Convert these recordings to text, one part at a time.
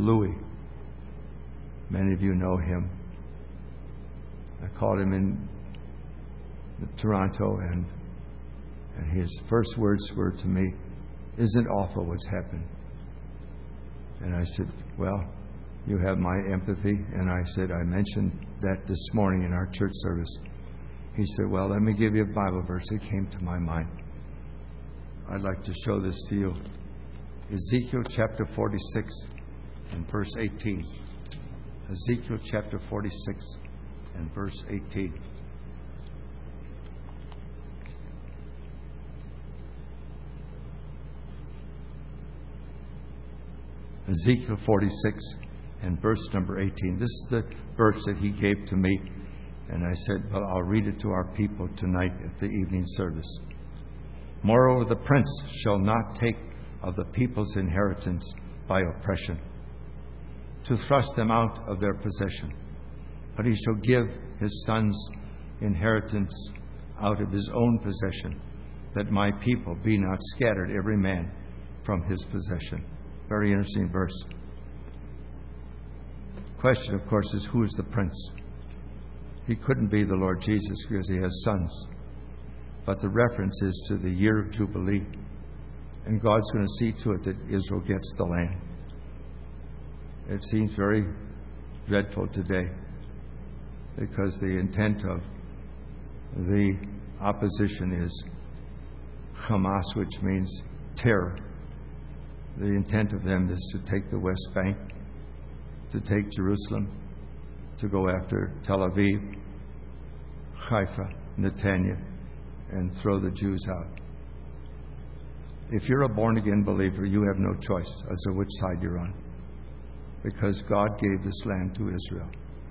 Louis. Many of you know him. I called him in Toronto, and his first words were to me, "Isn't it awful what's happened?" And I said, "Well, you have my empathy." And I said, I mentioned that this morning in our church service. He said, "Well, let me give you a Bible verse that came to my mind. I'd like to show this to you." Ezekiel chapter 46 and verse 18. Ezekiel chapter 46 and verse 18. Ezekiel 46 and verse number 18. This is the verse that he gave to me. And I said, well, I'll read it to our people tonight at the evening service. "Moreover, the prince shall not take of the people's inheritance by oppression, to thrust them out of their possession, but he shall give his son's inheritance out of his own possession, that my people be not scattered every man from his possession." Very interesting verse. The question, of course, is who is the prince? He couldn't be the Lord Jesus because he has sons. But the reference is to the year of Jubilee. And God's going to see to it that Israel gets the land. It seems very dreadful today because the intent of the opposition is Hamas, which means terror. The intent of them is to take the West Bank, to take Jerusalem, to go after Tel Aviv, Haifa, Netanya, and throw the Jews out. If you're a born-again believer, you have no choice as to which side you're on, because God gave this land to Israel.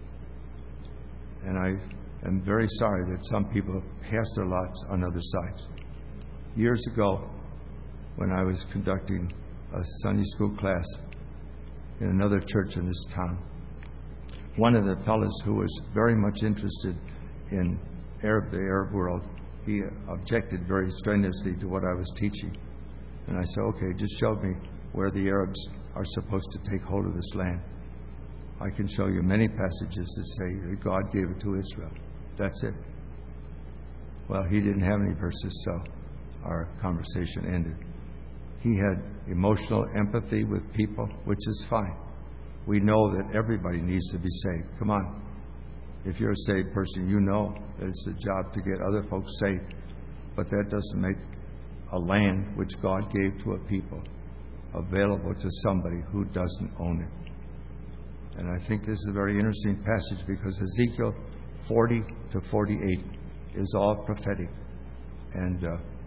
And I am very sorry that some people pass their lots on other sides. Years ago, when I was conducting a Sunday school class in another church in this town, one of the fellows who was very much interested in the Arab world, he objected very strenuously to what I was teaching. And I said, okay, just show me where the Arabs are supposed to take hold of this land. I can show you many passages that say that God gave it to Israel. That's it. Well, he didn't have any verses, so our conversation ended. He had emotional empathy with people, which is fine. We know that everybody needs to be saved. Come on. If you're a saved person, you know that it's a job to get other folks saved. But that doesn't make a land which God gave to a people available to somebody who doesn't own it. And I think this is a very interesting passage because Ezekiel 40 to 48 is all prophetic. And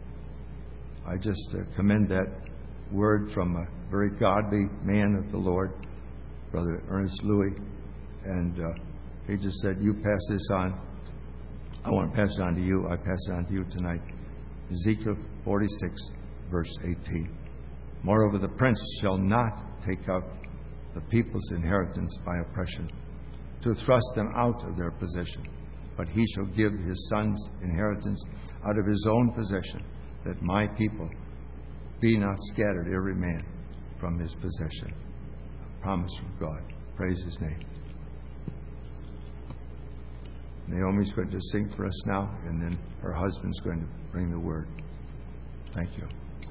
I just commend that word from a very godly man of the Lord, Brother Ernest Louis. And he just said, you pass this on. I want to pass it on to you. I pass it on to you tonight. Ezekiel 46, verse 18. "Moreover, the prince shall not take up the people's inheritance by oppression, to thrust them out of their possession, but he shall give his son's inheritance out of his own possession, that my people be not scattered every man from his possession." A promise from God. Praise his name. Naomi's going to sing for us now, and then her husband's going to bring the word. Thank you.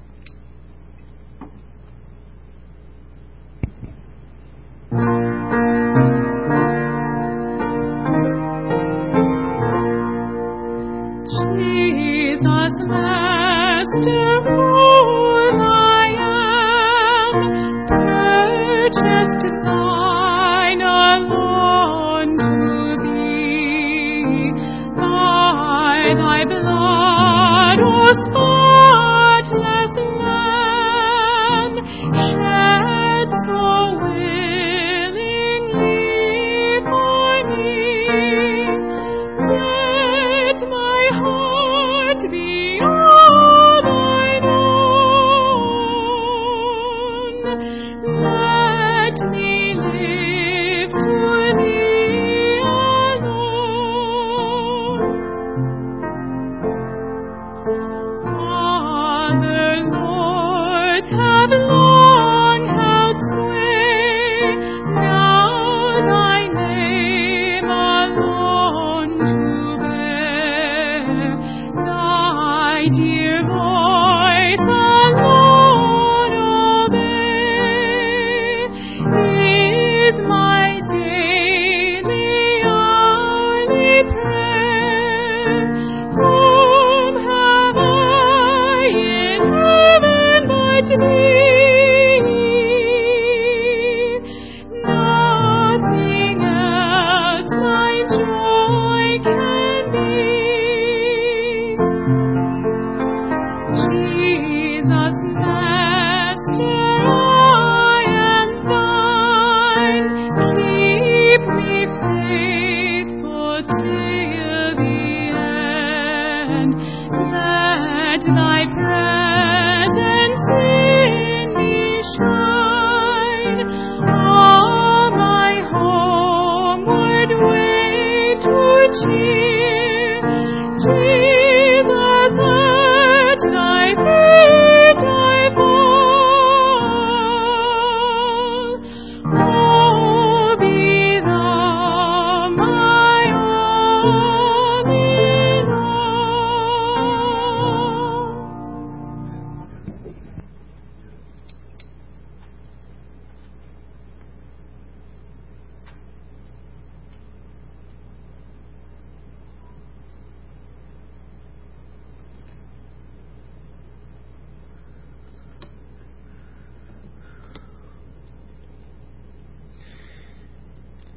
Jesus, Master, whose I am, purchased thine alone to thee, by thy blood, O spotless Lamb, shed so willingly for me. Let my heart be all thine own. Let me live to thee alone.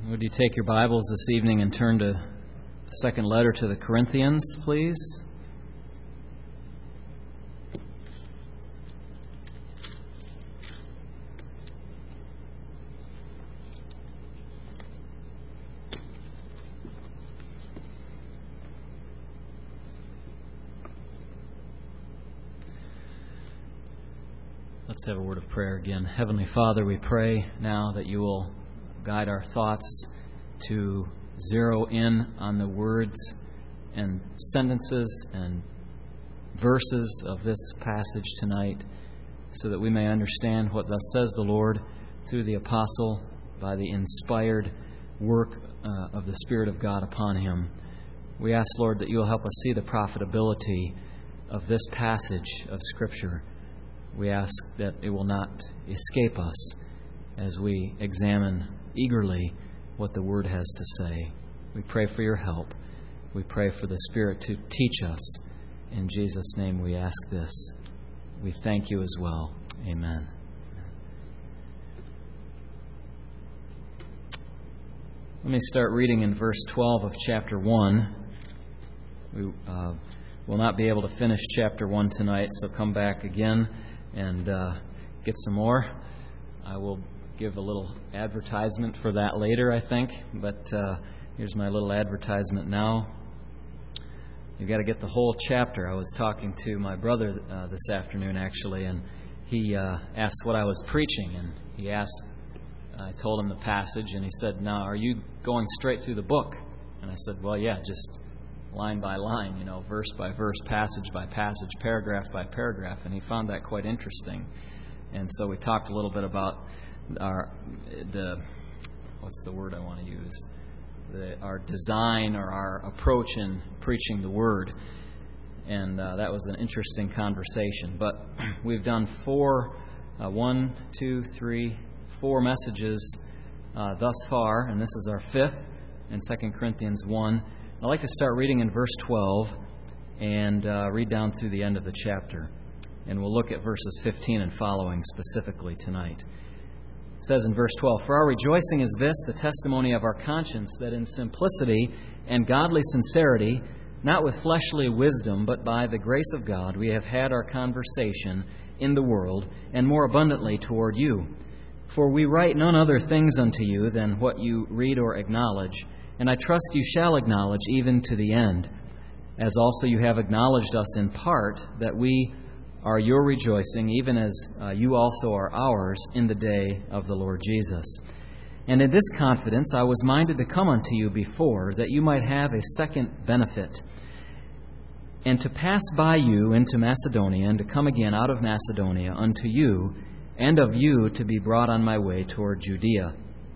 Would you take your Bibles this evening and turn to the second letter to the Corinthians, please? Let's have a word of prayer again. Heavenly Father, we pray now that you will guide our thoughts to zero in on the words and sentences and verses of this passage tonight, so that we may understand what thus says the Lord through the apostle by the inspired work of the Spirit of God upon him. We ask, Lord, that you will help us see the profitability of this passage of Scripture. We ask that it will not escape us as we examine eagerly what the Word has to say. We pray for your help. We pray for the Spirit to teach us. In Jesus' name we ask this. We thank you as well. Amen. Let me start reading in verse 12 of chapter 1. We will not be able to finish chapter 1 tonight, so come back again and get some more. I will give a little advertisement for that later, I think, but here's my little advertisement now. You've got to get the whole chapter. I was talking to my brother this afternoon, actually, and he asked what I was preaching, and I told him the passage, and he said, "Now, are you going straight through the book?" And I said, "Well, yeah, just line by line, verse by verse, passage by passage, paragraph by paragraph," and he found that quite interesting. And so we talked a little bit about what's the word I want to use? Our design or our approach in preaching the Word. And that was an interesting conversation. But we've done 4 messages thus far, and this is our 5th in 2 Corinthians 1. I'd like to start reading in verse 12 and read down through the end of the chapter. And we'll look at verses 15 and following specifically tonight. It says in verse 12, "For our rejoicing is this, the testimony of our conscience, that in simplicity and godly sincerity, not with fleshly wisdom, but by the grace of God, we have had our conversation in the world, and more abundantly toward you. For we write none other things unto you than what you read or acknowledge, and I trust you shall acknowledge even to the end, as also you have acknowledged us in part, that we are your rejoicing, even as you also are ours in the day of the Lord Jesus. And in this confidence I was minded to come unto you before, that you might have a second benefit, and to pass by you into Macedonia, and to come again out of Macedonia unto you, and of you to be brought on my way toward Judea.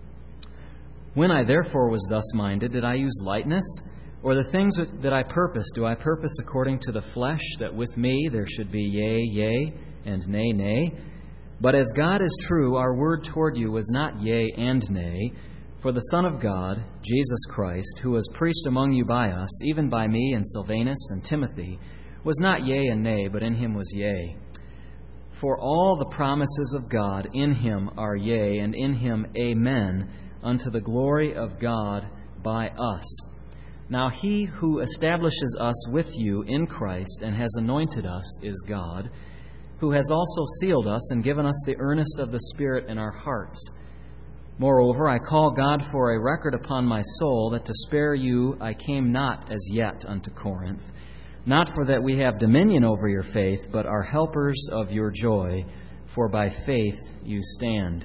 When I therefore was thus minded, did I use lightness? Or the things that I purpose, do I purpose according to the flesh, that with me there should be yea, yea, and nay, nay? But as God is true, our word toward you was not yea and nay. For the Son of God, Jesus Christ, who was preached among you by us, even by me and Silvanus and Timothy, was not yea and nay, but in him was yea. For all the promises of God in him are yea, and in him amen, unto the glory of God by us. Now he who establishes us with you in Christ and has anointed us is God, who has also sealed us and given us the earnest of the Spirit in our hearts. Moreover, I call God for a record upon my soul, that to spare you I came not as yet unto Corinth, not for that we have dominion over your faith, but are helpers of your joy, for by faith you stand."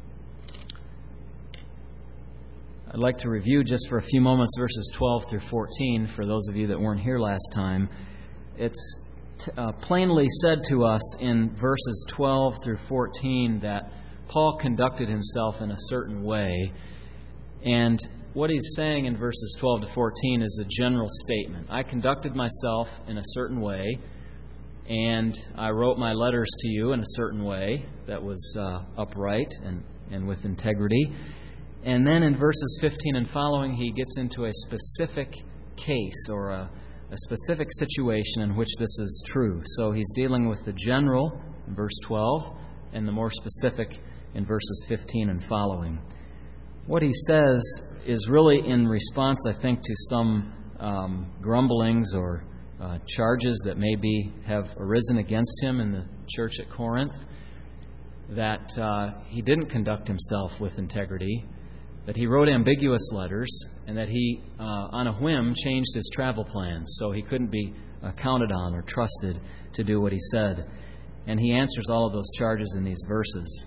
I'd like to review just for a few moments verses 12 through 14 for those of you that weren't here last time. It's plainly said to us in verses 12 through 14 that Paul conducted himself in a certain way. And what he's saying in verses 12 to 14 is a general statement. I conducted myself in a certain way, and I wrote my letters to you in a certain way that was upright and with integrity. And then in verses 15 and following, he gets into a specific case or a specific situation in which this is true. So he's dealing with the general in verse 12 and the more specific in verses 15 and following. what he says is really in response, I think, to some grumblings or charges that maybe have arisen against him in the church at Corinth, that he didn't conduct himself with integrity, that he wrote ambiguous letters, and that he, on a whim, changed his travel plans so he couldn't be counted on or trusted to do what he said. And he answers all of those charges in these verses.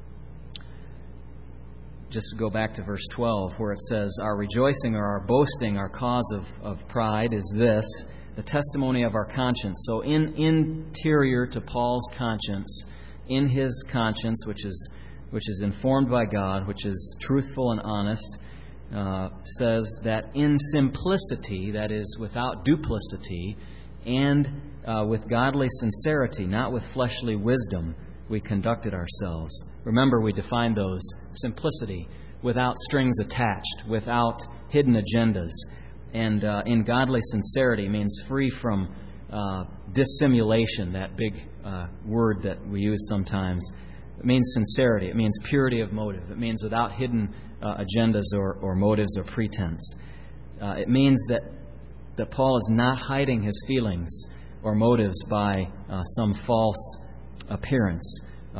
Just to go back to verse 12, where it says, "Our rejoicing or our boasting, our cause of pride is this, the testimony of our conscience." So interior to Paul's conscience, in his conscience, which is informed by God, which is truthful and honest, says that in simplicity, that is, without duplicity, and with godly sincerity, not with fleshly wisdom, we conducted ourselves. Remember, we defined those. Simplicity, without strings attached, without hidden agendas. And in godly sincerity means free from dissimulation, that big word that we use sometimes. It means sincerity. It means purity of motive. It means without hidden agendas or motives or pretense. It means that Paul is not hiding his feelings or motives by some false appearance,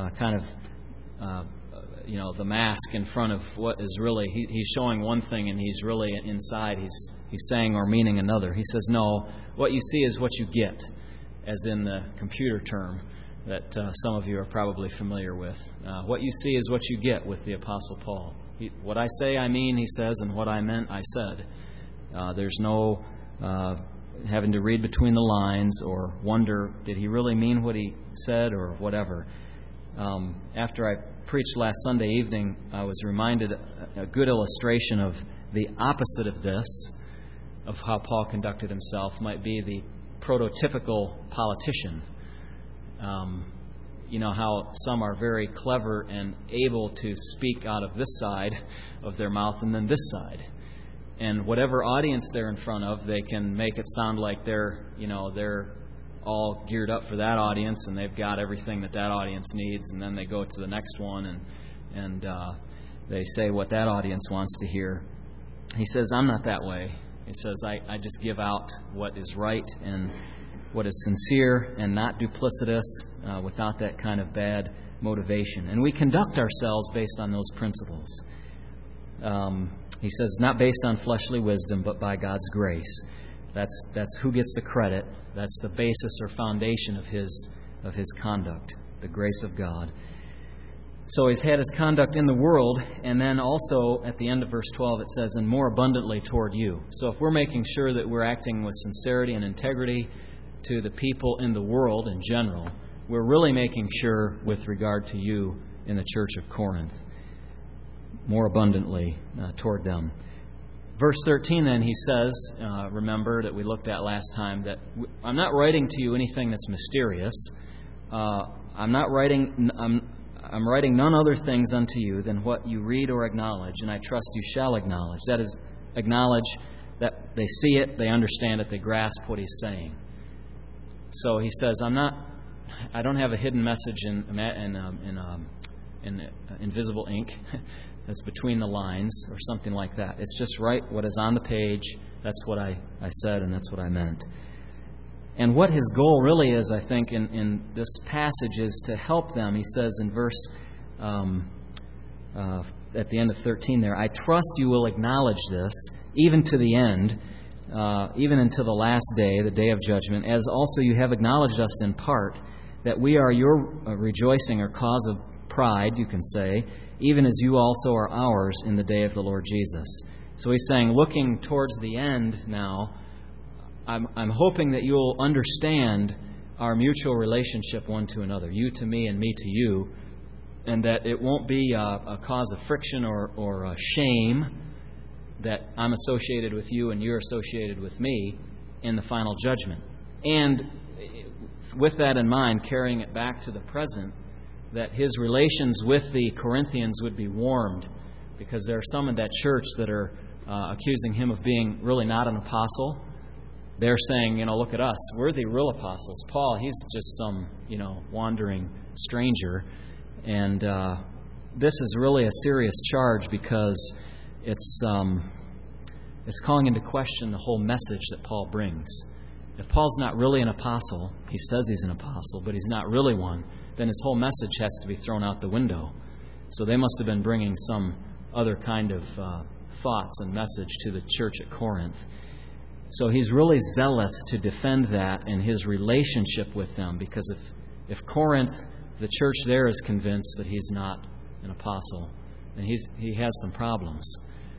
the mask in front of what is really, he's showing one thing and he's really inside, he's saying or meaning another. He says, no, what you see is what you get, as in the computer term that some of you are probably familiar with. What you see is what you get with the Apostle Paul. What I say, I mean, he says, and what I meant, I said. There's no having to read between the lines or wonder, did he really mean what he said or whatever. After I preached last Sunday evening, I was reminded a good illustration of the opposite of this, of how Paul conducted himself, might be the prototypical politician. How some are very clever and able to speak out of this side of their mouth and then this side. And whatever audience they're in front of, they can make it sound like they're all geared up for that audience and they've got everything that audience needs, and then they go to the next one and they say what that audience wants to hear. He says, I'm not that way. He says, I just give out what is right and what is sincere and not duplicitous, without that kind of bad motivation. And we conduct ourselves based on those principles. He says, not based on fleshly wisdom, but by God's grace. That's who gets the credit. That's the basis or foundation of his conduct, the grace of God. So he's had his conduct in the world, and then also at the end of verse 12 it says, and more abundantly toward you. So if we're making sure that we're acting with sincerity and integrity to the people in the world in general, we're really making sure with regard to you in the church of Corinth, more abundantly toward them. Verse 13 then, he says, remember that we looked at last time, that I'm not writing to you anything that's mysterious. I'm writing none other things unto you than what you read or acknowledge, and I trust you shall acknowledge. That is, acknowledge that they see it, they understand it, they grasp what he's saying. So he says, I don't have a hidden message in invisible ink that's between the lines or something like that. It's just right what is on the page. That's what I said, and that's what I meant. And what his goal really is, I think, in this passage is to help them. He says in verse, at the end of 13 there, I trust you will acknowledge this, even to the end, even until the last day, the day of judgment, as also you have acknowledged us in part, that we are your rejoicing or cause of pride, you can say, even as you also are ours in the day of the Lord Jesus. So he's saying, looking towards the end now, I'm hoping that you'll understand our mutual relationship one to another, you to me and me to you, and that it won't be a cause of friction or a shame that I'm associated with you and you're associated with me in the final judgment. And with that in mind, carrying it back to the present, that his relations with the Corinthians would be warmed, because there are some in that church that are accusing him of being really not an apostle. They're saying, look at us. We're the real apostles. Paul, he's just some, wandering stranger. And this is really a serious charge, because it's calling into question the whole message that Paul brings. If Paul's not really an apostle, he says he's an apostle, but he's not really one, then his whole message has to be thrown out the window. So they must have been bringing some other kind of thoughts and message to the church at Corinth. So he's really zealous to defend that in his relationship with them, because if Corinth, the church there, is convinced that he's not an apostle, then he has some problems.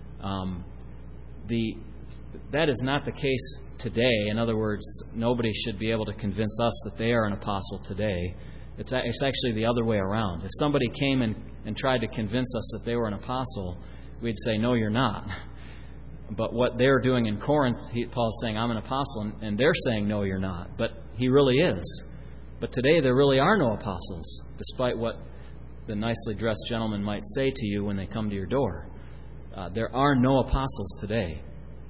That is not the case today. In other words, nobody should be able to convince us that they are an apostle today. It's actually the other way around. If somebody came and tried to convince us that they were an apostle, we'd say, no, you're not. But what they're doing in Corinth, Paul's saying, I'm an apostle, and they're saying, no, you're not. But he really is. But today there really are no apostles, despite what the nicely dressed gentleman might say to you when they come to your door. There are no apostles today.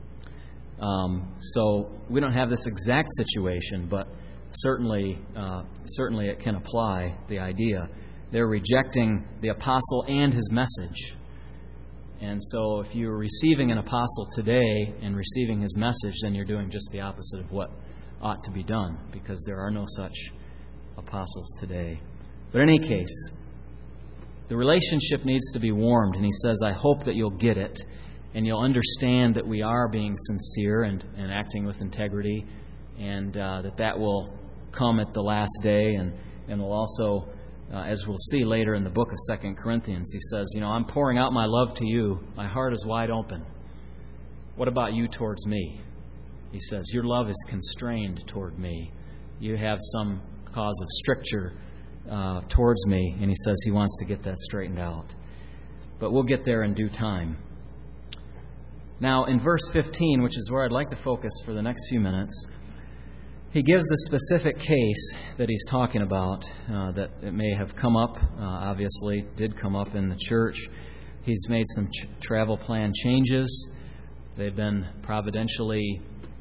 So we don't have this exact situation, but certainly it can apply, the idea. They're rejecting the apostle and his message. And so if you're receiving an apostle today and receiving his message, then you're doing just the opposite of what ought to be done, because there are no such apostles today. But in any case, the relationship needs to be warmed, and he says, I hope that you'll get it, and you'll understand that we are being sincere and acting with integrity, and that will come at the last day, and will also, as we'll see later in the book of 2 Corinthians, he says, I'm pouring out my love to you. My heart is wide open. What about you towards me? He says, your love is constrained toward me. You have some cause of stricture towards me, and he says he wants to get that straightened out. But we'll get there in due time. Now, in verse 15, which is where I'd like to focus for the next few minutes, he gives the specific case that he's talking about, that it may have come up, obviously did come up in the church. He's made some travel plan changes. They've been providentially,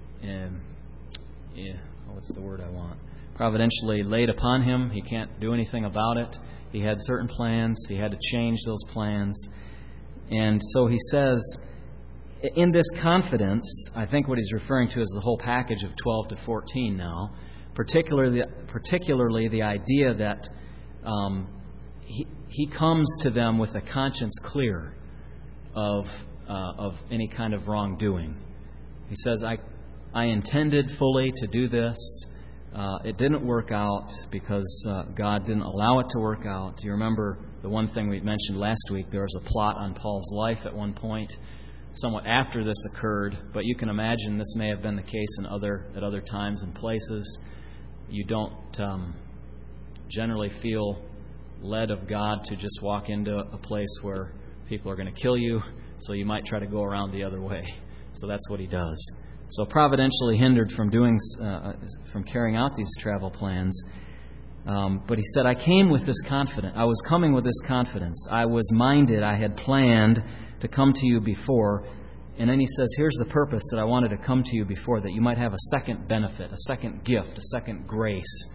providentially laid upon him. He can't do anything about it. He had certain plans. He had to change those plans. And so he says, in this confidence, I think what he's referring to is the whole package of 12 to 14 now, particularly the idea that he comes to them with a conscience clear of any kind of wrongdoing. He says, I intended fully to do this. It didn't work out because God didn't allow it to work out. Do you remember the one thing we mentioned last week? There was a plot on Paul's life at one point, somewhat after this occurred, but you can imagine this may have been the case at other times and places. You don't generally feel led of God to just walk into a place where people are going to kill you, so you might try to go around the other way. So that's what he does. So providentially hindered from carrying out these travel plans. But he said, I came with this confidence. I was coming with this confidence. I was minded. I had planned to come to you before. And then he says, here's the purpose that I wanted to come to you before, that you might have a second benefit, a second gift, a second grace.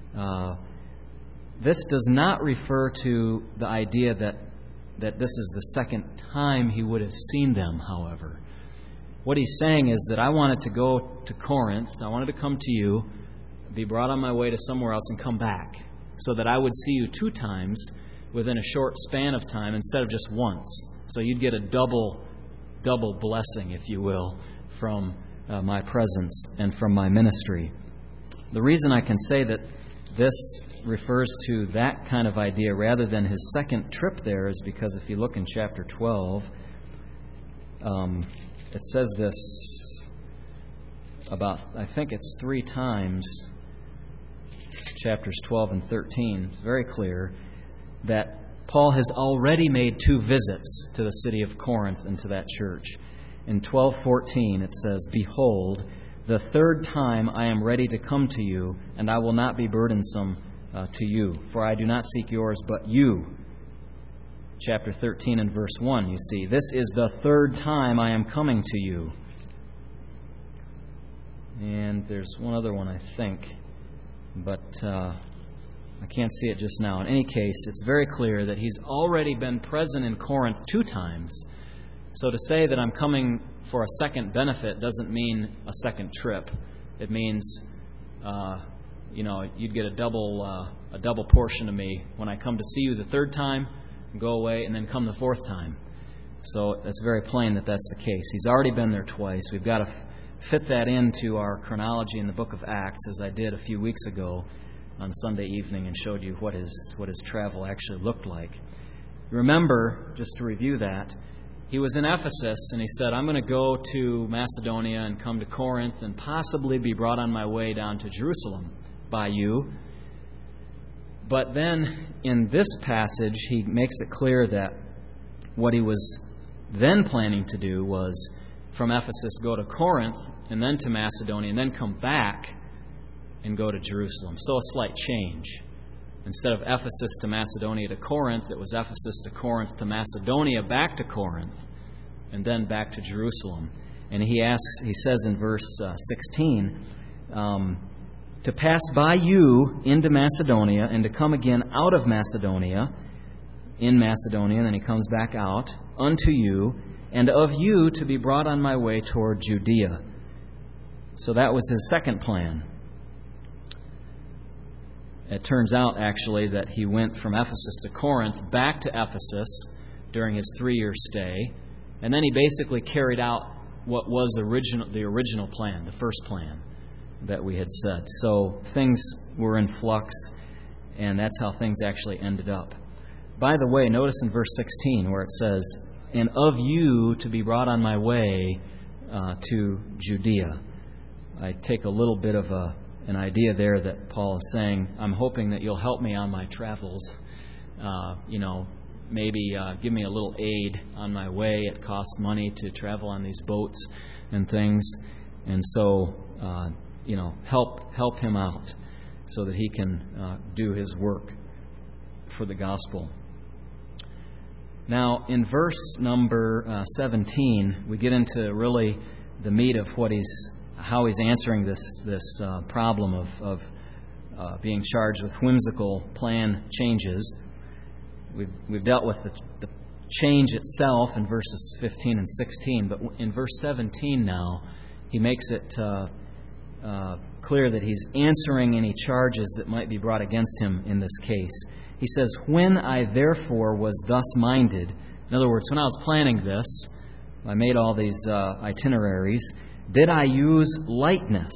This does not refer to the idea that this is the second time he would have seen them, however. What he's saying is that I wanted to go to Corinth, I wanted to come to you, be brought on my way to somewhere else and come back, so that I would see you 2 times within a short span of time instead of just once. So you'd get a double blessing, if you will, from my presence and from my ministry. The reason I can say that this refers to that kind of idea rather than his second trip there is because if you look in chapter 12, it says this about, I think it's 3 times, chapters 12 and 13. It's very clear that Paul has already made 2 visits to the city of Corinth and to that church. In 12:14 it says, Behold, the 3rd time I am ready to come to you, and I will not be burdensome to you, for I do not seek yours, but you. Chapter 13 and verse 1, you see, this is the 3rd time I am coming to you. And there's one other one, I think, but I can't see it just now. In any case, it's very clear that he's already been present in Corinth 2 times So to say that I'm coming for a second benefit doesn't mean a second trip. It means, you'd get a double portion of me when I come to see you the third time, go away, and then come the fourth time. So it's very plain that that's the case. He's already been there twice. We've got to fit that into our chronology in the book of Acts, as I did a few weeks ago on Sunday evening and showed you what his travel actually looked like. Remember, just to review that, he was in Ephesus and he said, I'm going to go to Macedonia and come to Corinth and possibly be brought on my way down to Jerusalem by you. But then in this passage, he makes it clear that what he was then planning to do was from Ephesus go to Corinth and then to Macedonia and then come back and go to Jerusalem. So a slight change. Instead of Ephesus to Macedonia to Corinth, it was Ephesus to Corinth to Macedonia back to Corinth and then back to Jerusalem. And he says in verse 16, to pass by you into Macedonia and to come again out of Macedonia, in Macedonia, and then he comes back out, unto you, and of you to be brought on my way toward Judea. So that was his second plan. It turns out, actually, that he went from Ephesus to Corinth back to Ephesus during his 3-year stay, and then he basically carried out what was the original plan, the first plan that we had said. So things were in flux, and that's how things actually ended up. By the way, notice in verse 16 where it says, and of you to be brought on my way to Judea. I take a little bit of an idea there that Paul is saying, I'm hoping that you'll help me on my travels. Maybe give me a little aid on my way. It costs money to travel on these boats and things. And so, help him out so that he can do his work for the gospel. Now, in verse number 17, we get into really the meat of how he's answering this problem of being charged with whimsical plan changes. We've dealt with the change itself in verses 15 and 16, but in verse 17 now, he makes it clear that he's answering any charges that might be brought against him in this case. He says, when I therefore was thus minded, in other words, when I was planning this, I made all these itineraries, did I use lightness?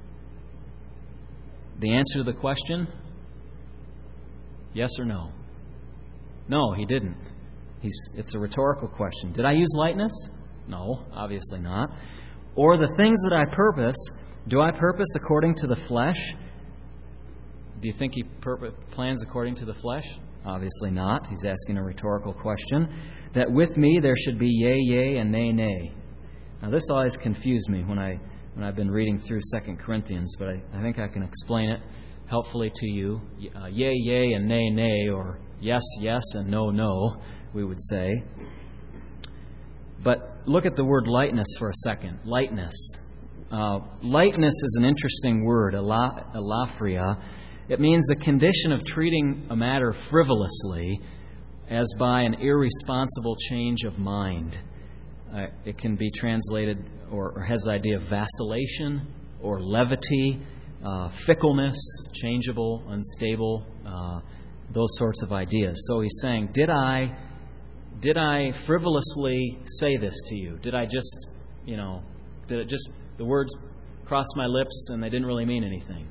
The answer to the question, yes or no? No, he didn't. It's a rhetorical question. Did I use lightness? No, obviously not. Or the things that I purpose, do I purpose according to the flesh? Do you think he plans according to the flesh? Obviously not. He's asking a rhetorical question. That with me there should be yea, yea, and nay, nay. Now this always confused me when I've been reading through 2 Corinthians, but I think I can explain it helpfully to you. Yea, yea, and nay, nay, or yes, yes, and no, no, we would say. But look at the word lightness for a second. Lightness. Lightness is an interesting word, elaphria. It means the condition of treating a matter frivolously as by an irresponsible change of mind. It can be translated or has the idea of vacillation or levity, fickleness, changeable, unstable, those sorts of ideas. So he's saying, did I frivolously say this to you? Did the words cross my lips and they didn't really mean anything?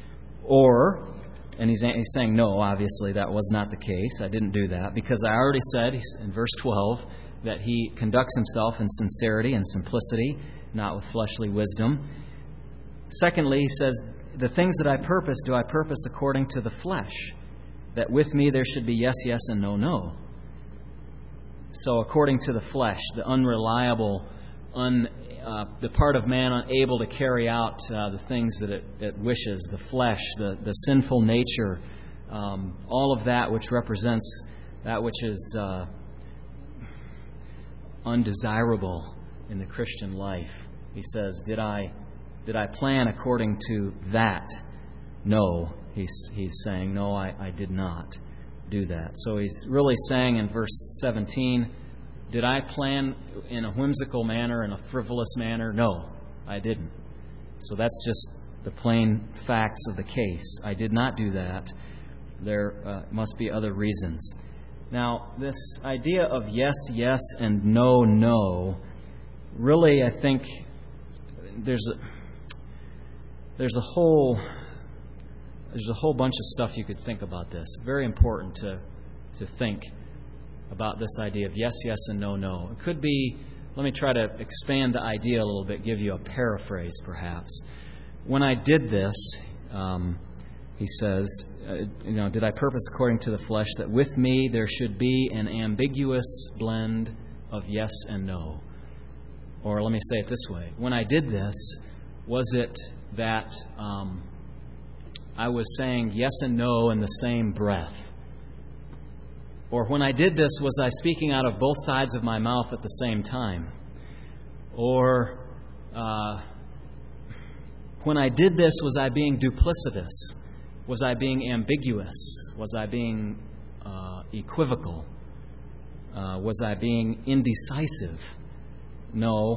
And he's saying, no, obviously that was not the case. I didn't do that because I already said in verse 12 that he conducts himself in sincerity and simplicity, not with fleshly wisdom. Secondly, he says, the things that I purpose, do I purpose according to the flesh? That with me there should be yes, yes, and no, no. So according to the flesh, the unreliable, the part of man unable to carry out the things that it wishes, the flesh, the sinful nature, all of that which represents that which is undesirable in the Christian life. He says, did I plan according to that? No, he's saying, no, I did not do that. So he's really saying in verse 17, Did I plan in a whimsical manner, in a frivolous manner? No, I didn't. So that's just the plain facts of the case. I did not do that. There must be other reasons. Now, this idea of yes, yes, and no, no, really, I think there's a whole bunch of stuff you could think about this. Very important to think about this idea of yes, yes, and no, no. It could be, let me try to expand the idea a little bit, give you a paraphrase perhaps. When I did this, he says, did I purpose according to the flesh that with me there should be an ambiguous blend of yes and no? Or let me say it this way. When I did this, was it that I was saying yes and no in the same breath? Or when I did this, was I speaking out of both sides of my mouth at the same time? Or when I did this, was I being duplicitous? Was I being ambiguous? Was I being equivocal? Was I being indecisive? No.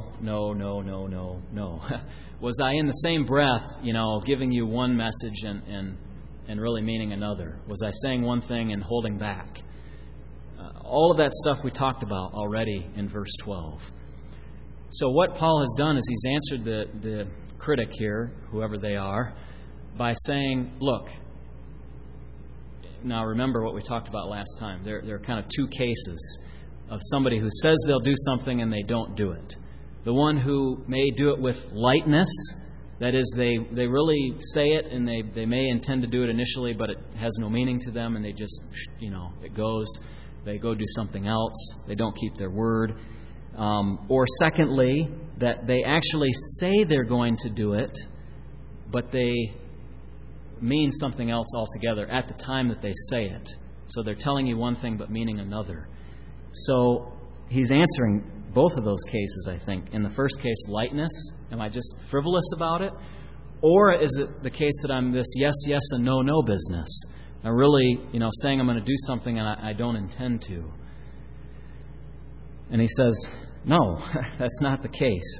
Was I in the same breath, giving you one message and really meaning another? Was I saying one thing and holding back? All of that stuff we talked about already in verse 12. So what Paul has done is he's answered the critic here, whoever they are, by saying, look, now remember what we talked about last time. There are kind of two cases of somebody who says they'll do something and they don't do it. The one who may do it with lightness, that is, they really say it and they may intend to do it initially, but it has no meaning to them and they just, it goes. They go do something else. They don't keep their word. Or secondly, that they actually say they're going to do it, but they mean something else altogether at the time that they say it. So they're telling you one thing but meaning another. So he's answering both of those cases, I think. In the first case, lightness. Am I just frivolous about it? Or is it the case that I'm this yes, yes, and no, no business? I'm really, saying I'm going to do something and I don't intend to. And he says, no, that's not the case.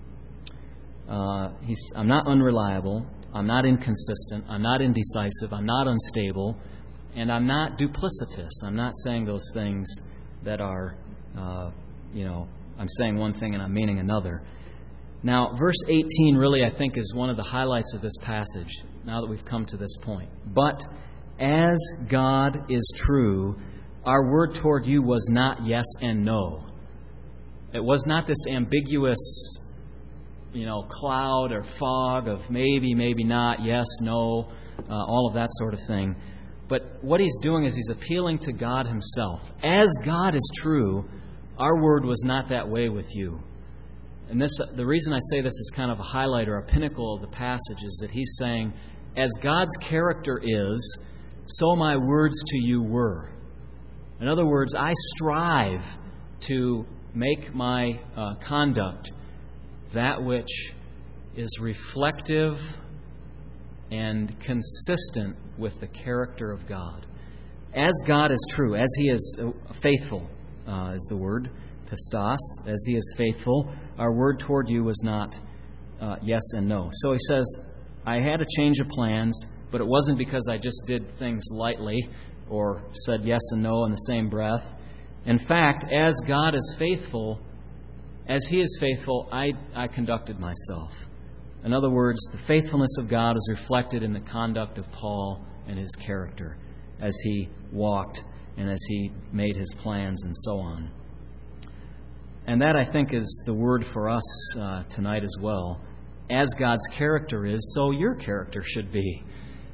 I'm not unreliable. I'm not inconsistent. I'm not indecisive. I'm not unstable. And I'm not duplicitous. I'm not saying those things that are, I'm saying one thing and I'm meaning another. Now, verse 18 really, I think, is one of the highlights of this passage, now that we've come to this point. But as God is true, our word toward you was not yes and no. It was not this ambiguous, cloud or fog of maybe, maybe not, yes, no, all of that sort of thing. But what he's doing is he's appealing to God himself. As God is true, our word was not that way with you. And the reason I say this is kind of a highlight or a pinnacle of the passage is that he's saying, as God's character is, so my words to you were. In other words, I strive to make my conduct that which is reflective and consistent with the character of God. As God is true, as He is faithful, is the word, pistos, as He is faithful, our word toward you was not yes and no. So he says, I had a change of plans, but it wasn't because I just did things lightly or said yes and no in the same breath. In fact, as God is faithful, as He is faithful, I conducted myself. In other words, the faithfulness of God is reflected in the conduct of Paul and his character as he walked and as he made his plans and so on. And that, I think, is the word for us tonight as well. As God's character is, so your character should be.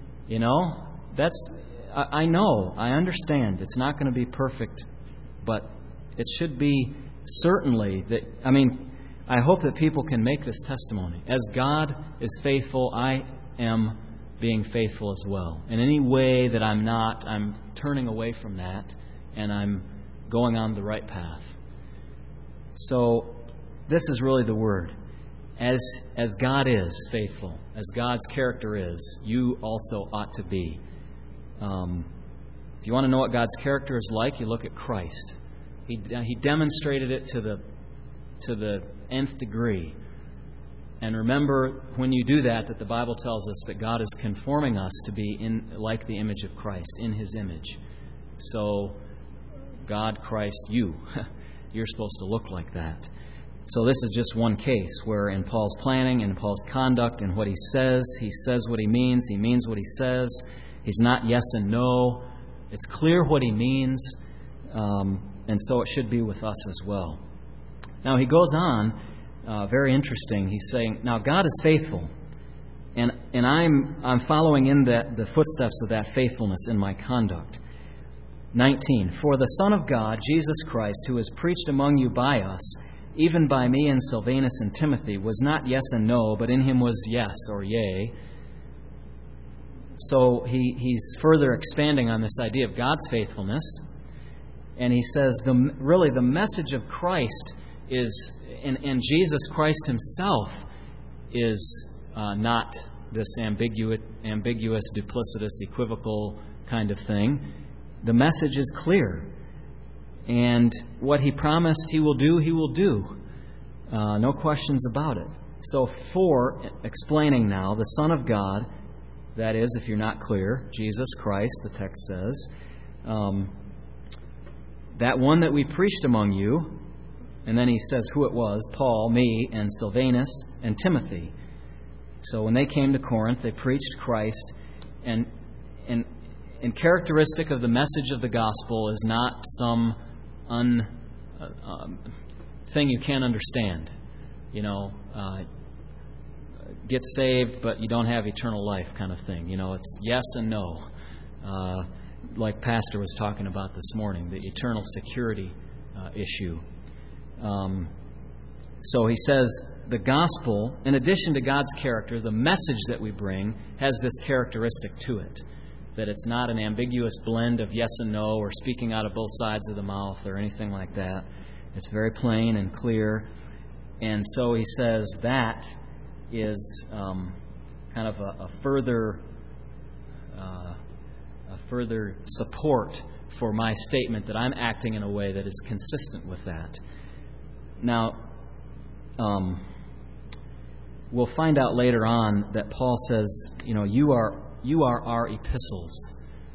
I know, I understand. It's not going to be perfect, but it should be certainly that, I hope that people can make this testimony. As God is faithful, I am being faithful as well. In any way that I'm not, I'm turning away from that, and I'm going on the right path. So this is really the word. As God is faithful, as God's character is, you also ought to be. If you want to know what God's character is like, you look at Christ. He demonstrated it to the nth degree. And remember, when you do that, the Bible tells us that God is conforming us to be like the image of Christ, in His image. So, God, Christ, you're supposed to look like that. So this is just one case where in Paul's planning, in Paul's conduct, in what he says what he means what he says. He's not yes and no. It's clear what he means, and so it should be with us as well. Now he goes on, very interesting. He's saying, now God is faithful, and I'm following in the footsteps of that faithfulness in my conduct. 19, for the Son of God, Jesus Christ, who is preached among you by us, even by me and Silvanus and Timothy, was not yes and no, but in him was yes or yea. So he's further expanding on this idea of God's faithfulness. And he says, really the message of Christ is, and Jesus Christ himself is not this ambiguous, duplicitous, equivocal kind of thing. The message is clear. And what he promised he will do, he will do. No questions about it. So explaining now, the Son of God, that is, if you're not clear, Jesus Christ, the text says, that one that we preached among you, and then he says who it was, Paul, me, and Silvanus, and Timothy. So when they came to Corinth, they preached Christ, and characteristic of the message of the gospel is not some thing you can't understand. Get saved, but you don't have eternal life kind of thing. It's yes and no. Like Pastor was talking about this morning, the eternal security issue. So he says the gospel, in addition to God's character, the message that we bring has this characteristic to it. That it's not an ambiguous blend of yes and no or speaking out of both sides of the mouth or anything like that. It's very plain and clear. And so he says that is kind of a further support for my statement that I'm acting in a way that is consistent with that. Now, we'll find out later on that Paul says, you are our epistles.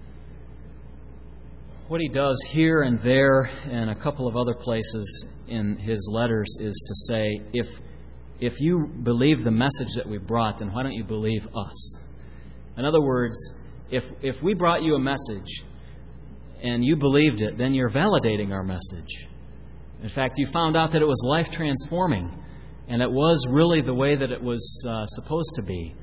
What he does here and there and a couple of other places in his letters is to say, if you believe the message that we brought, then why don't you believe us? In other words, if we brought you a message and you believed it, then you're validating our message. In fact, you found out that it was life-transforming, and it was really the way that it was supposed to be.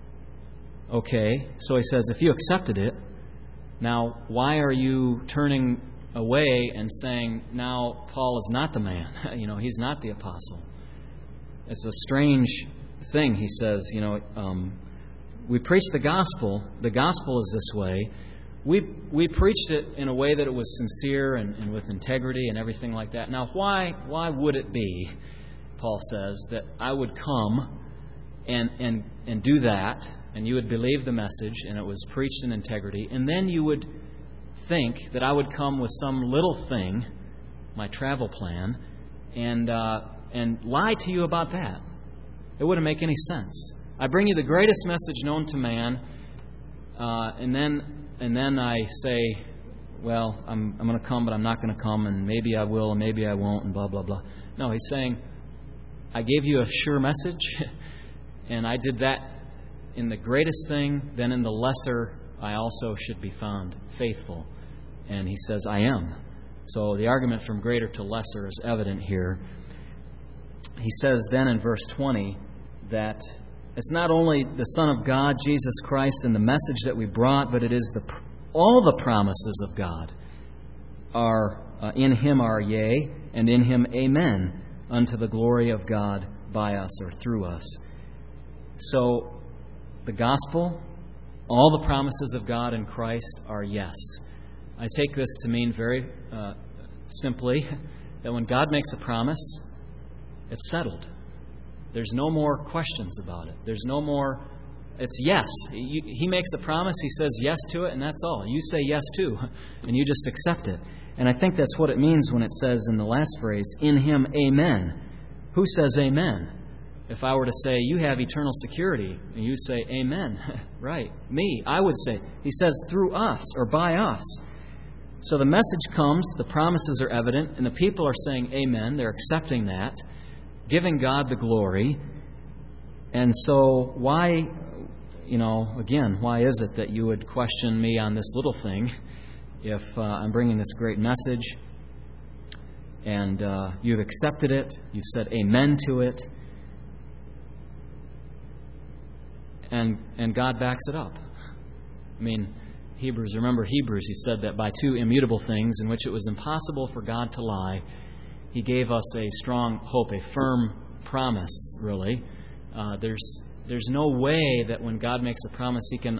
Okay, so he says, if you accepted it, now why are you turning away and saying, now Paul is not the man? He's not the apostle. It's a strange thing. He says, we preach the gospel. The gospel is this way. We preached it in a way that it was sincere and with integrity and everything like that. Now, why would it be, Paul says, that I would come and do that, and you would believe the message, and it was preached in integrity, and then you would think that I would come with some little thing, my travel plan, and lie to you about that? It wouldn't make any sense. I bring you the greatest message known to man, and then I say, well, I'm going to come, but I'm not going to come, and maybe I will, and maybe I won't, and blah, blah, blah. No, he's saying, I gave you a sure message, and I did that in the greatest thing, then in the lesser, I also should be found faithful. And he says, I am. So the argument from greater to lesser is evident here. He says then in verse 20 that it's not only the Son of God, Jesus Christ, and the message that we brought, but it is all the promises of God are in Him are yea, and in Him amen, unto the glory of God by us or through us. So the gospel, all the promises of God in Christ are yes. I take this to mean very simply that when God makes a promise, it's settled. There's no more questions about it. There's no more, it's yes. He makes a promise, He says yes to it, and that's all. You say yes too, and you just accept it. And I think that's what it means when it says in the last phrase, in Him, amen. Who says amen? If I were to say, you have eternal security, and you say, amen, right, me, I would say, He says through us or by us. So the message comes, the promises are evident, and the people are saying amen. They're accepting that, giving God the glory. And so why, again, why is it that you would question me on this little thing if I'm bringing this great message and you've accepted it, you've said amen to it, and God backs it up? I mean, remember Hebrews, he said that by two immutable things in which it was impossible for God to lie, He gave us a strong hope, a firm promise, really. There's no way that when God makes a promise, He can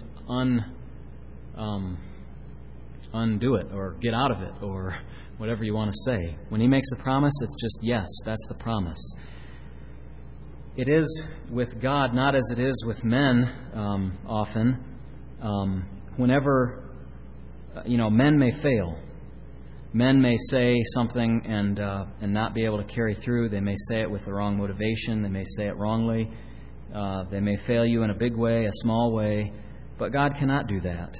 undo it or get out of it or whatever you want to say. When He makes a promise, it's just yes, that's the promise. It is with God not as it is with men often. Whenever, men may fail. Men may say something and not be able to carry through. They may say it with the wrong motivation. They may say it wrongly. They may fail you in a big way, a small way. But God cannot do that.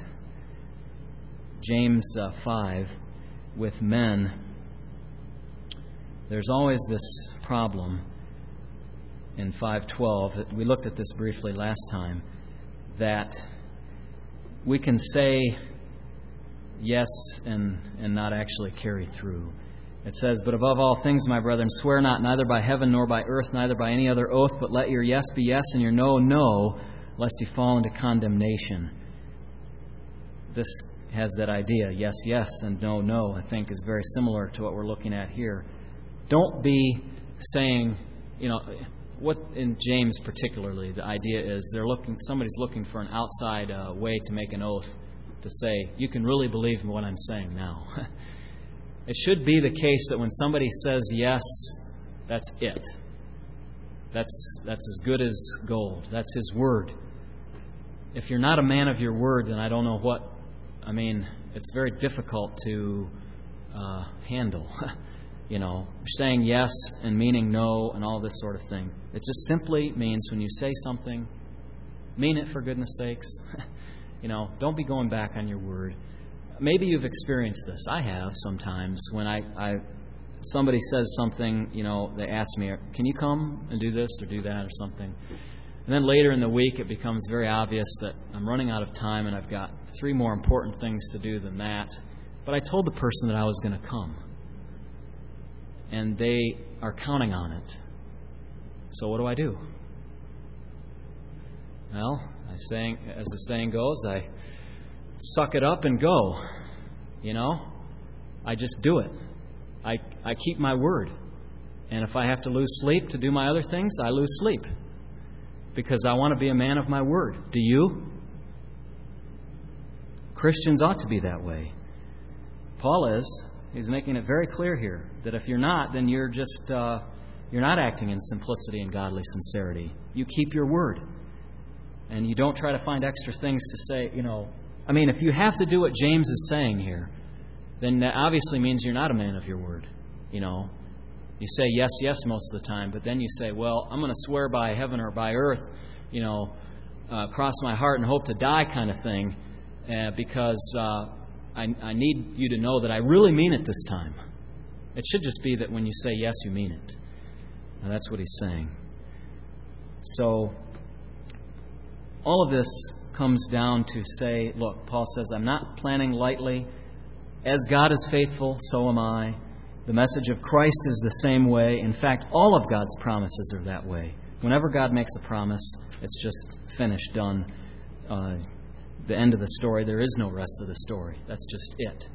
James 5, with men, there's always this problem in 5:12. We looked at this briefly last time, that we can say yes and not actually carry through. It says, but above all things, my brethren, swear not, neither by heaven nor by earth, neither by any other oath, but let your yes be yes and your no, no, lest you fall into condemnation. This has that idea, yes, yes, and no, no, I think is very similar to what we're looking at here. Don't be saying, what in James particularly, the idea is somebody's looking for an outside way to make an oath to say, you can really believe in what I'm saying now. It should be the case that when somebody says yes, that's it. That's as good as gold. That's his word. If you're not a man of your word, then I don't know what. It's very difficult to handle. Saying yes and meaning no and all this sort of thing. It just simply means when you say something, mean it for goodness sakes. Don't be going back on your word. Maybe you've experienced this. I have sometimes when somebody says something, they ask me, can you come and do this or do that or something? And then later in the week it becomes very obvious that I'm running out of time and I've got 3 more important things to do than that. But I told the person that I was going to come. And they are counting on it. So what do? Well, as the saying goes, I suck it up and go. I just do it. I keep my word. And if I have to lose sleep to do my other things, I lose sleep. Because I want to be a man of my word. Do you? Christians ought to be that way. Paul is. He's making it very clear here that if you're not, then you're not acting in simplicity and godly sincerity. You keep your word. And you don't try to find extra things to say, if you have to do what James is saying here, then that obviously means you're not a man of your word. You say yes, yes most of the time, but then you say, well, I'm going to swear by heaven or by earth, cross my heart and hope to die kind of thing, because I need you to know that I really mean it this time. It should just be that when you say yes, you mean it. And that's what he's saying. So, all of this comes down to say, look, Paul says, I'm not planning lightly. As God is faithful, so am I. The message of Christ is the same way. In fact, all of God's promises are that way. Whenever God makes a promise, it's just finished, done. The end of the story. There is no rest of the story. That's just it.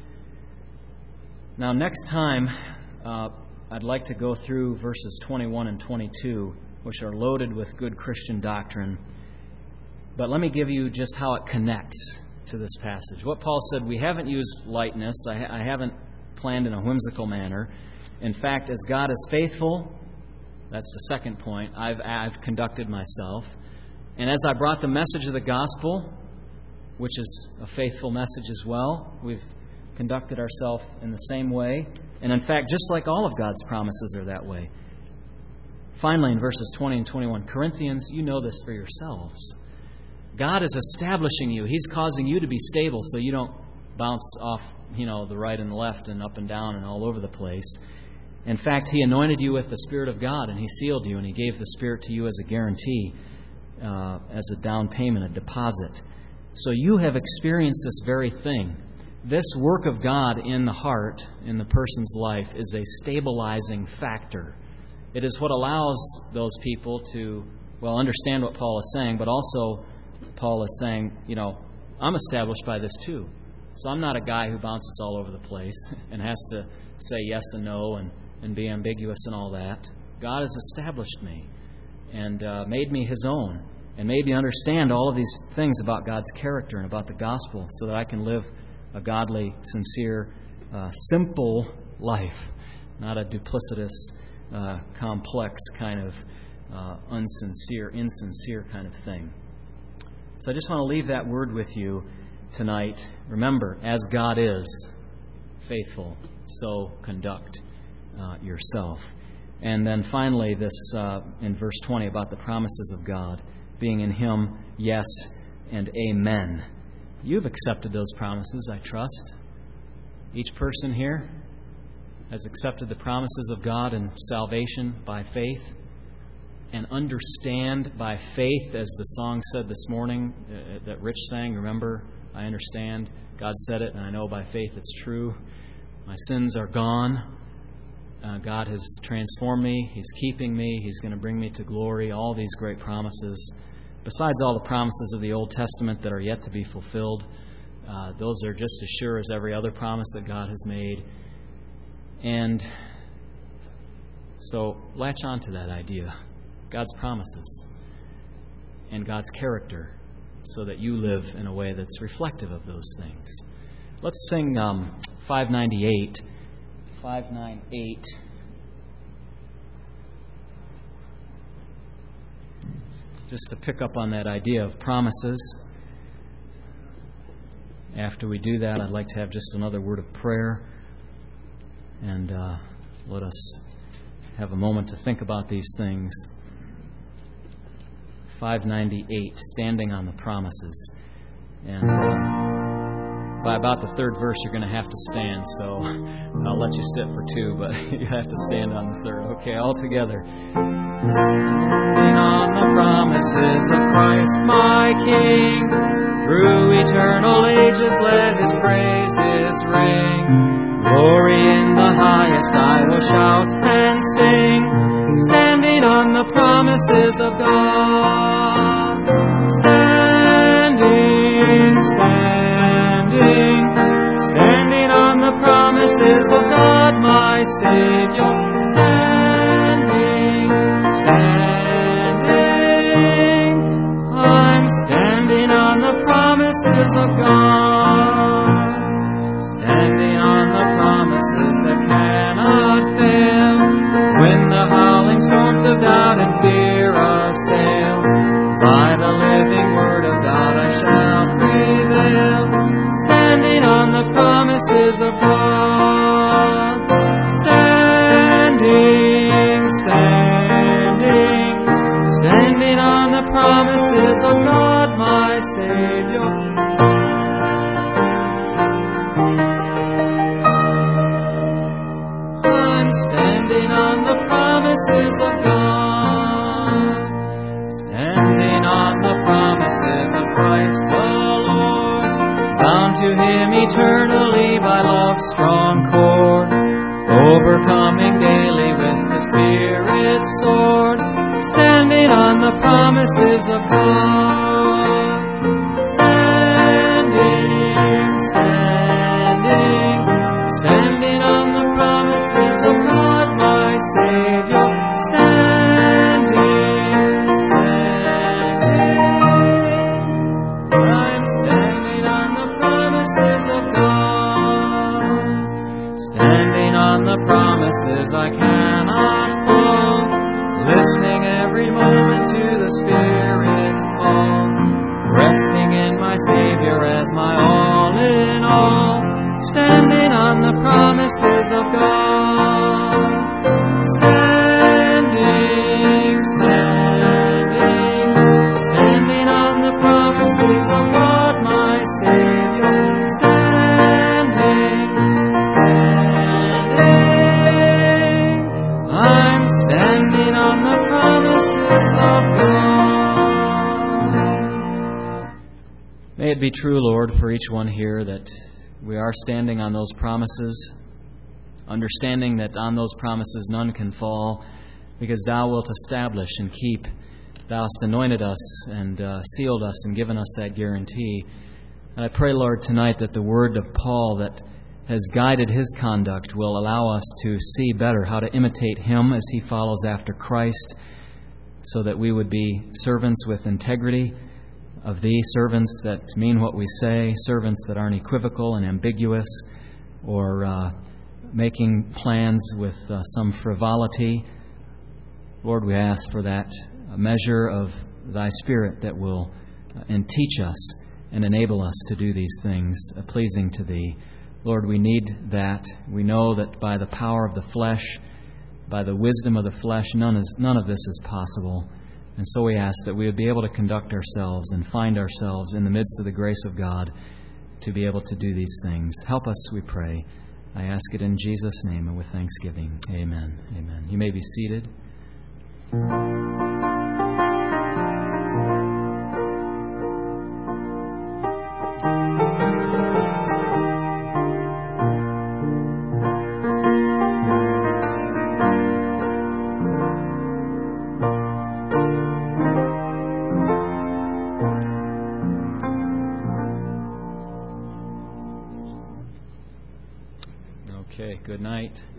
Now, next time, I'd like to go through verses 21 and 22, which are loaded with good Christian doctrine. But let me give you just how it connects to this passage. What Paul said, we haven't used lightness. I haven't planned in a whimsical manner. In fact, as God is faithful, that's the second point, I've conducted myself. And as I brought the message of the gospel, which is a faithful message as well, we've conducted ourselves in the same way. And in fact, just like all of God's promises are that way. Finally, in verses 20 and 21, Corinthians, you know this for yourselves. God is establishing you. He's causing you to be stable so you don't bounce off, the right and the left and up and down and all over the place. In fact, He anointed you with the Spirit of God, and He sealed you, and He gave the Spirit to you as a guarantee, as a down payment, a deposit. So you have experienced this very thing. This work of God in the heart, in the person's life, is a stabilizing factor. It is what allows those people to, understand what Paul is saying, but also Paul is saying, I'm established by this too. So I'm not a guy who bounces all over the place and has to say yes and no and be ambiguous and all that. God has established me and made me His own and made me understand all of these things about God's character and about the gospel so that I can live a godly, sincere, simple life, not a duplicitous, complex kind of insincere kind of thing. So I just want to leave that word with you tonight. Remember, as God is faithful, so conduct yourself. And then finally, this in verse 20 about the promises of God, being in Him, yes and amen. You've accepted those promises, I trust. Each person here has accepted the promises of God in salvation by faith and understand by faith, as the song said this morning that Rich sang. Remember, I understand. God said it, and I know by faith it's true. My sins are gone. God has transformed me. He's keeping me. He's going to bring me to glory. All these great promises. Besides all the promises of the Old Testament that are yet to be fulfilled, those are just as sure as every other promise that God has made. And so latch on to that idea, God's promises and God's character, so that you live in a way that's reflective of those things. Let's sing 598. 598. Just to pick up on that idea of promises. After we do that, I'd like to have just another word of prayer. And let us have a moment to think about these things. 598, standing on the promises. And by about the third verse, you're going to have to stand. So I'll let you sit for two, but you have to stand on the third. Okay, all together. Standing on the promises of Christ my King, through eternal ages let His praises ring. Glory in the highest I will shout and sing, standing on the promises of God. Standing on the promises of God my Savior. I'm standing on the promises of God. Standing on the promises that cannot fail. When the howling storms of doubt and fear assail, by the living word of God I shall prevail. Standing on the promises of God. Standing on the promises of God my Savior. Standing on the promises of God, standing on the promises of Christ the Lord, bound to Him eternally by love's strong cord, overcoming daily with the Spirit's sword, standing on the promises of God, standing on the promises of God my Savior, I'm standing on the promises of God, standing on the promises I cannot fall, listening every moment to the Spirit's call, resting in my Savior as my all in all, standing promises of God. Standing, standing, standing on the promises of God, my Savior. Standing, standing, I'm standing on the promises of God. May it be true, Lord, for each one here that we are standing on those promises, understanding that on those promises none can fall, because Thou wilt establish and keep. Thou hast anointed us and sealed us and given us that guarantee. And I pray, Lord, tonight that the word of Paul that has guided his conduct will allow us to see better how to imitate him as he follows after Christ, so that we would be servants with integrity of Thee, servants that mean what we say, servants that aren't equivocal and ambiguous or making plans with some frivolity. Lord, we ask for that measure of Thy Spirit that will and teach us and enable us to do these things pleasing to Thee. Lord, we need that. We know that by the power of the flesh, by the wisdom of the flesh, none of this is possible. And so we ask that we would be able to conduct ourselves and find ourselves in the midst of the grace of God to be able to do these things. Help us, we pray. I ask it in Jesus' name and with thanksgiving. Amen. Amen. You may be seated. Okay, good night.